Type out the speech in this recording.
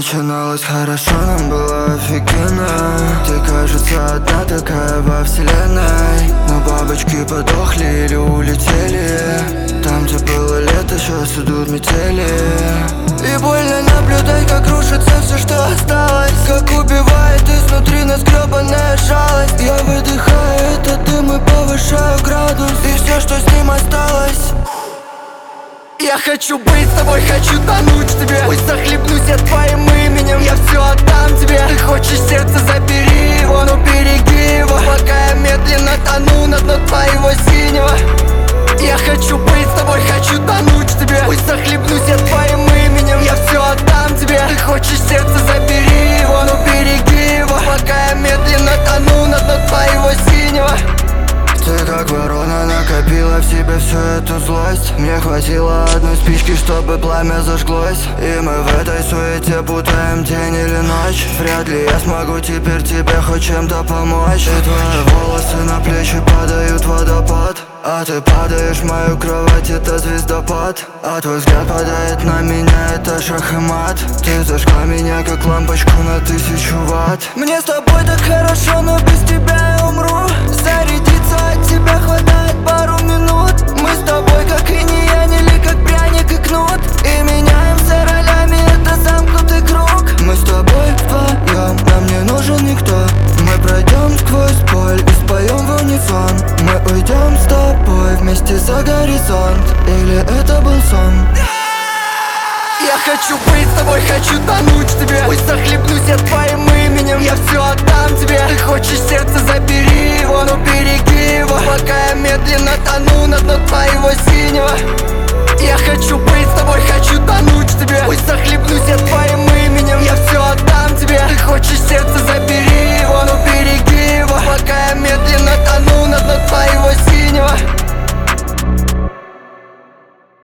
начиналось хорошо, нам было офигенно. Ты, кажется, одна такая во вселенной. Но бабочки подохли или улетели. Там, где было лето, сейчас идут метели. И больно наблюдать, как рушится все, что осталось. Как убивает изнутри нас гребаная жалость. Я выдыхаю этот дым и повышаю градус. И все, что с ним осталось. Я хочу быть с тобой, хочу тонуть в тебе. Пусть захлебнусь я твоим именем, я все отдам тебе. Ты хочешь сердце, забери его, но береги его. Пока я медленно тону на дно твоего синего. Я хочу быть с тобой, хочу тонуть в тебе. Пусть захлебнусь я твоим именем, я все отдам тебе. Ты хочешь сердце, забери его, но береги его. Пока я медленно тону на дно твоего синего. Ты как ворона накопила в себе всю эту злость. Мне хватило одной спички, чтобы пламя зажглось. И мы в этой суете путаем день или ночь. Вряд ли я смогу теперь тебе хоть чем-то помочь. И твои волосы на плечи падают в водопад. А ты падаешь в мою кровать, это звездопад. А твой взгляд падает на меня, это шах и мат. Ты зажгла меня как лампочку на 1000 ватт. Мне с тобой так хорошо, но без тебя я умру. Зарядиться от тебя хватает пару минут. Мы с тобой как инь и янь или как пряник и кнут. И меняемся ролями, это замкнутый круг. Мы с тобой вдвоем, нам не нужен никто. Мы пройдем сквозь боль и споем в унисон. Мы уйдем с тобой вместе за горизонт. Или это был сон? Я хочу быть с тобой, хочу тонуть в тебе. Пусть захлебнусь я твоим именем, я все отдам тебе. Ты хочешь сердце, забери его, но береги его. Пока я медленно тону на дно твоего синего. Я хочу быть с тобой, хочу тонуть в тебе. Пусть захлебнусь